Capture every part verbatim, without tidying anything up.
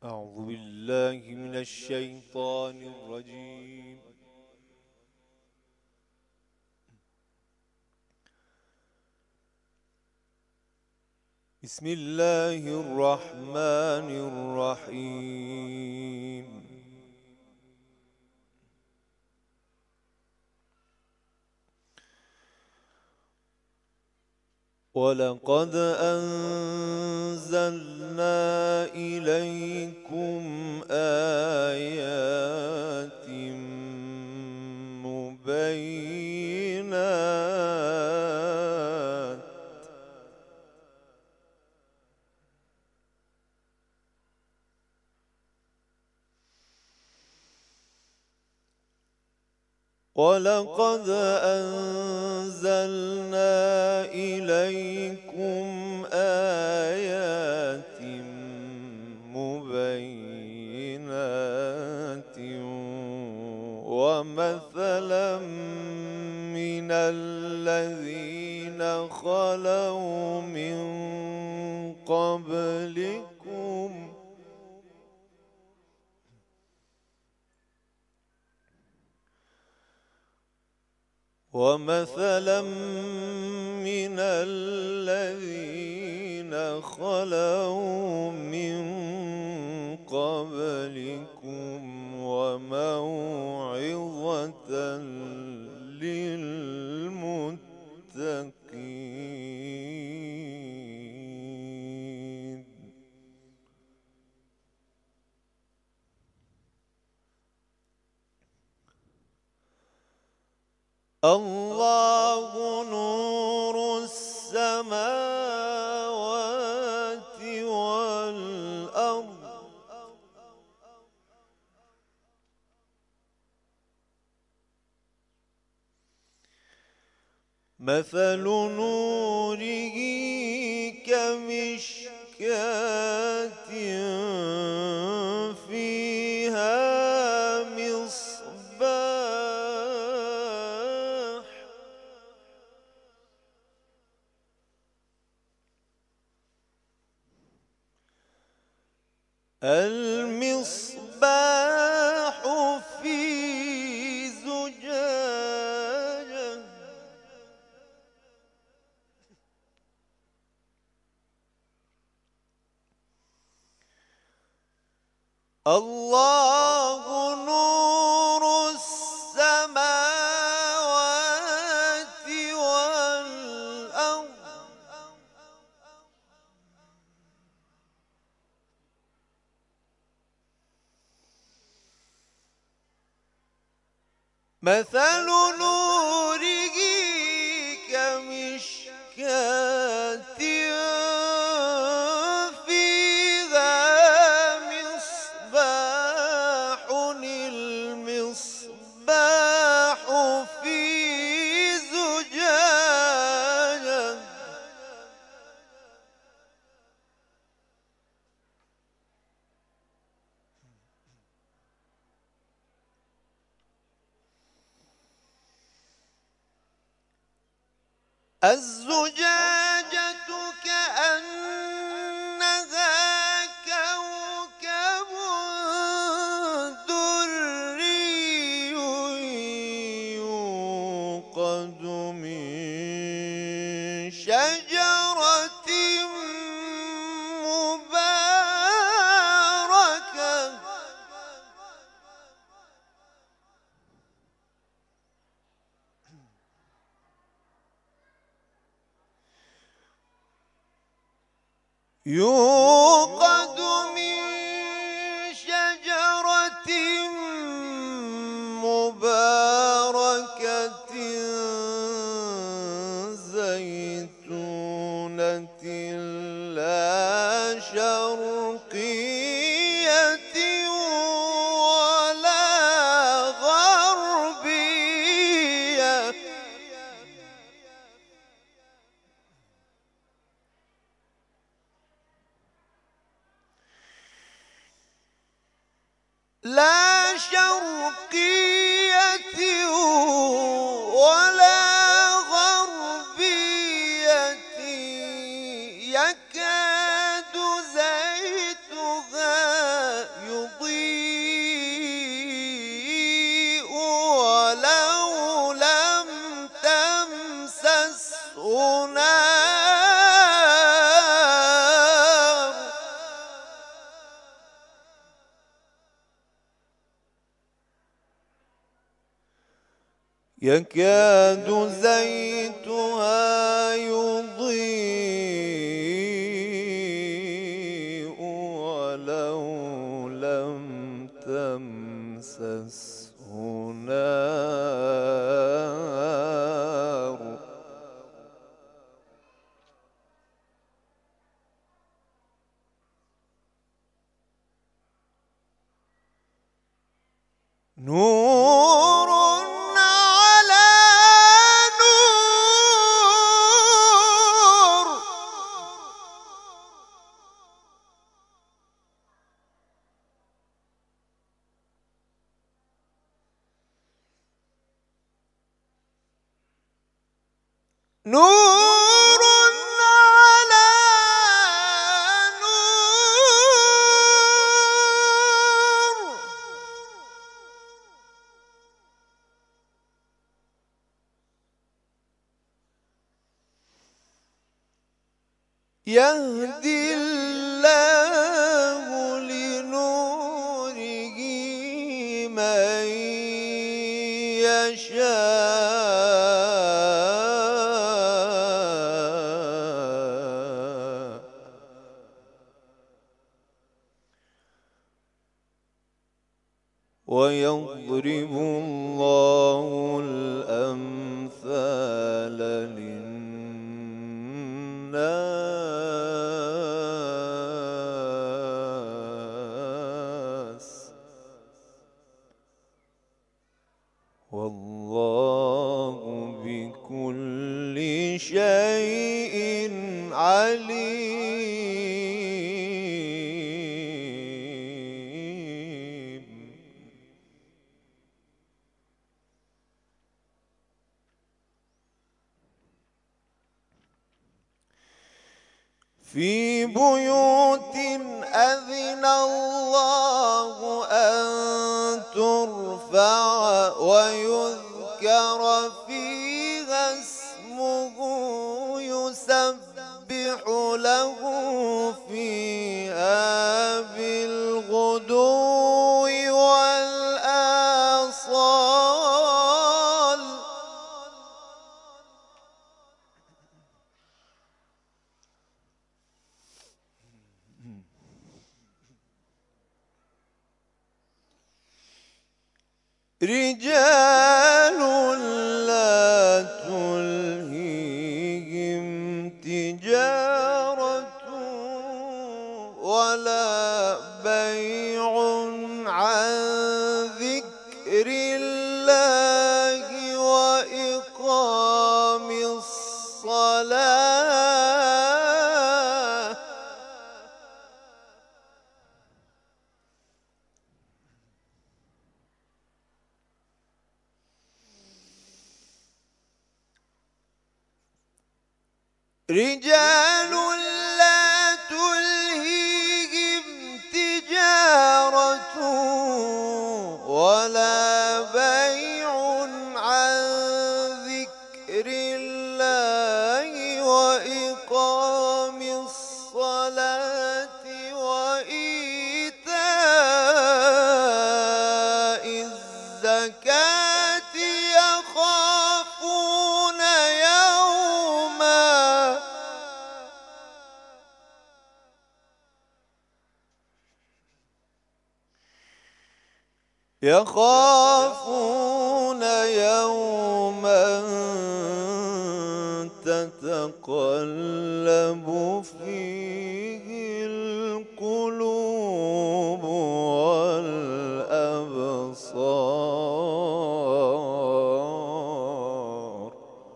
أعوذ بالله من الشيطان الرجيم. بسم الله الرحمن الرحيم. ولقد أنزلنا إليكم آيات مبينات ولقد أنزلنا إليكم آيات مبينات ومثلا من الذين خلوا من قبلكم ومثلا من الذين خلوا من قبلكم وموعظة للمتقين. الله نور السماوات والأرض مثل نوره كمشكاة فيها مصباح المصباح في زجاجة الله نور السماوات والأرض مثل نوره كمشكاة فيها مصباح المصباح في زجاجة الزجاجة كأنها كوكب دري يوقد من شجرة مباركة يوقد من شجرة مباركة زيتونة لا شرقية ولا غربية لا شرقية ولا غربية يكاد زيتها يكاد زيتها يضيء ولو لم تمسسه نار نور على نور نور على نور يهدي الله لنوره من يشاء ويضرب الله الأمثال للناس والله بكل شيء عليم. في بيوت أذن الله أن ترفع ويذكر فيها اسمه يسبح له فيها بالغدو والآصال. رجال لا تلهيهم تجارة ولا بيع عن ذكر الله وإقام الصلاة. رجال لا تلهيهم تجارة ولا بيع عن ذكر الله وإقام الصلاة وإيتاء الزكاة يخافون يوما يخافون يوما تتقلب فيه القلوب والأبصار.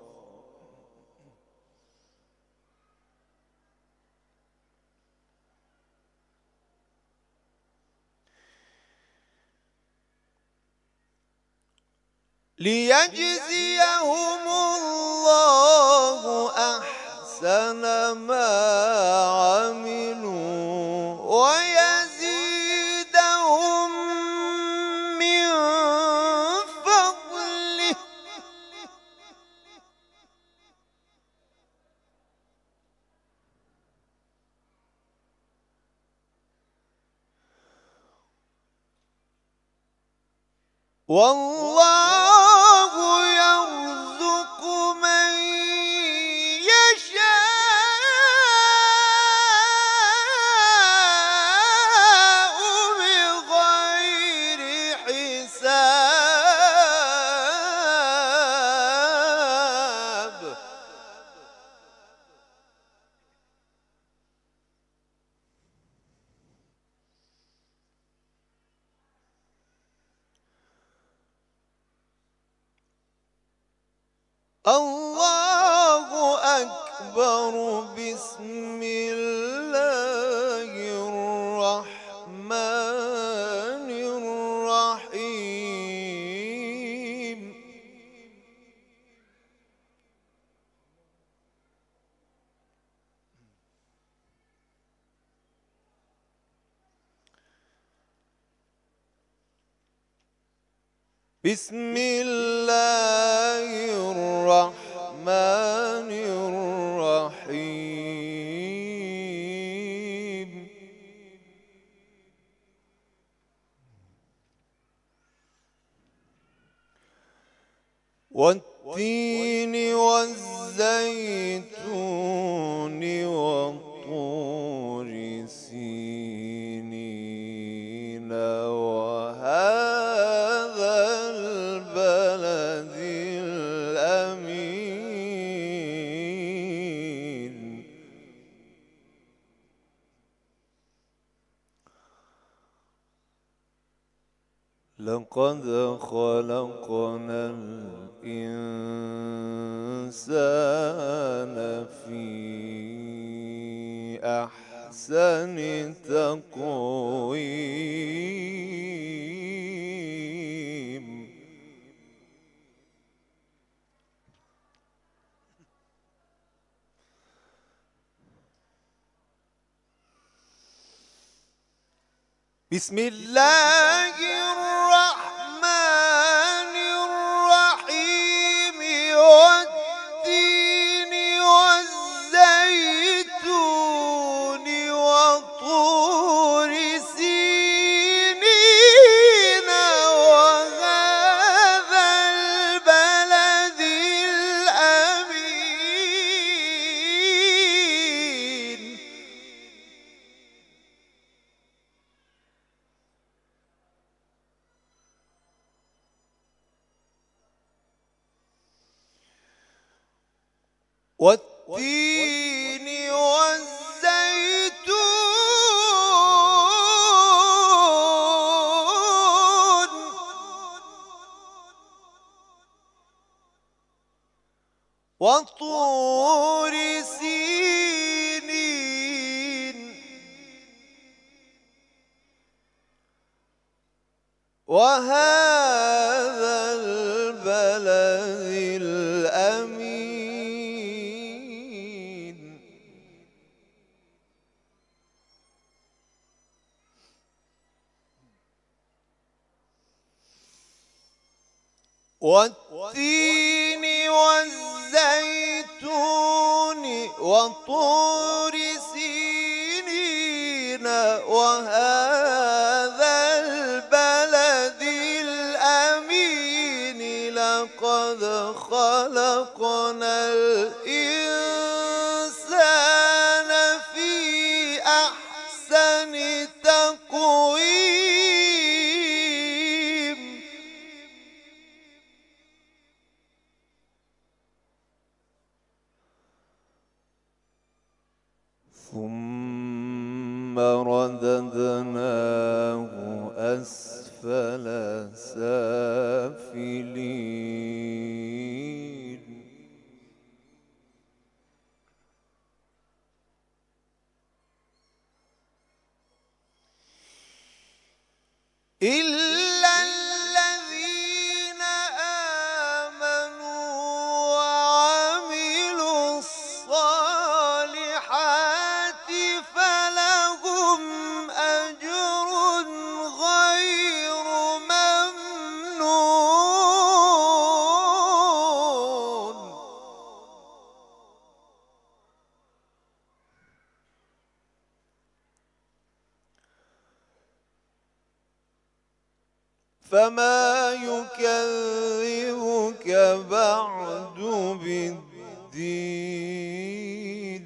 ليجزيهم الله أحسن ما عملوا ويزيدهم من فضله. والله الله أكبر. بسم الله الرحمن الرحيم. بسم الله الرحمن الرحيم. والتين والزيتون والطور سينين وهذا البلد الأمين. لقد خلقنا الإنسان في أحسن تقويم. بسم الله الرحمن الرحيم. والتين والزيتون وطور سينين وهذا البلد الأمين. والتين والزيتون وطور سينين وهذا البلد الأمين. والتين والزيتون وطور سينين وهذا البلد الأمين. لقد خلقنا الإنسان في أحسن تقويم. ثم رددناه أسفل سافلين. إلا الذين آمنوا وعملوا الصالحات فلهم أجر غير ممنون. فما يكذبك بعد بالدين.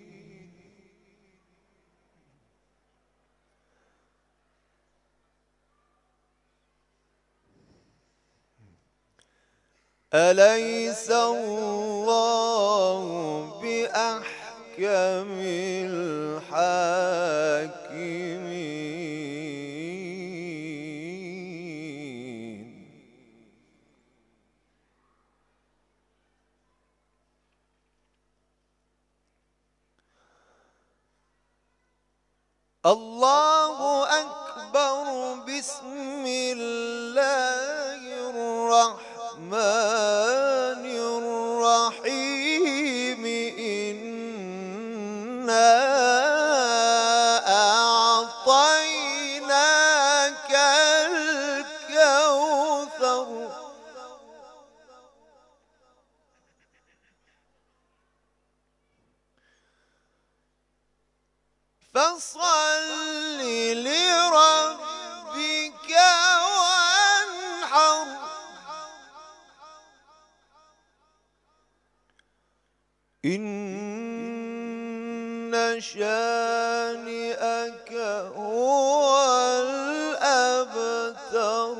أليس الله بأحكم الحاكمين. بسم الله الرحمن الرحيم إنا أعطيناك الكوثر فصل لربك وانحر إن شانئك هو الأبتر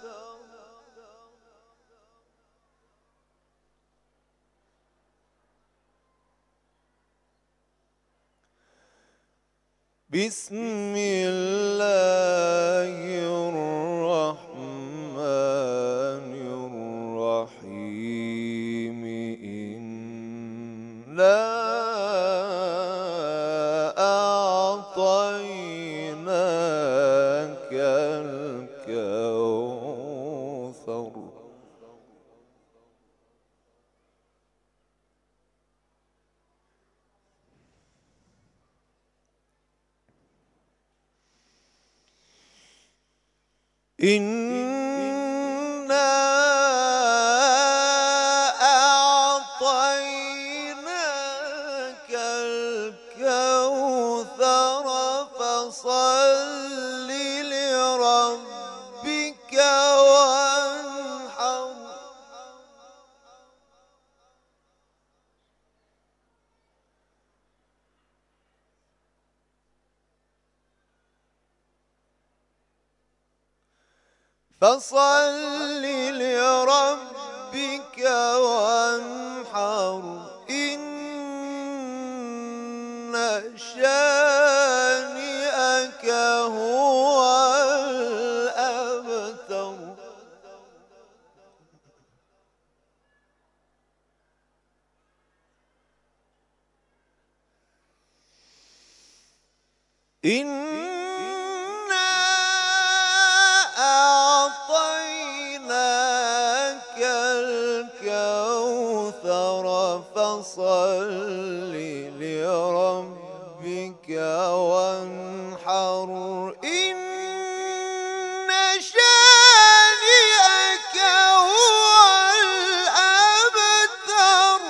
بسم الله الرحمن الرحيم إنا أعطيناك الكوثر إنا أعطيناك الكوثر فصل لربك وانحر فصل لربك وانحر إن شانئك هو الأبتر إنا أعطيناك الكوثر فصل لربك وانحر إن شانئك هو الأبتر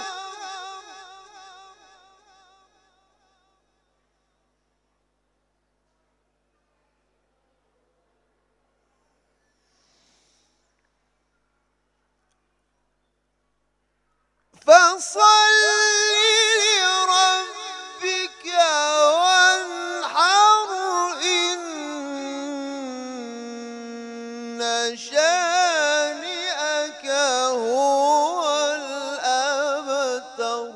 فصل لربك وانحر إن شانئك هو الأبتر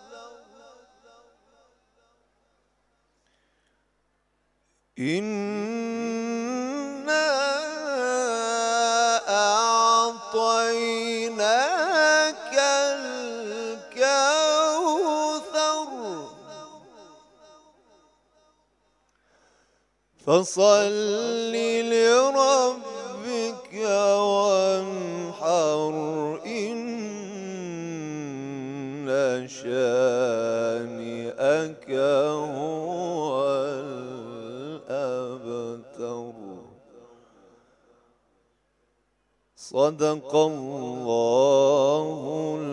إنا أعطيناك الكوثر فصل لربك وانحر إن شانئك هو الأبتر صدق الله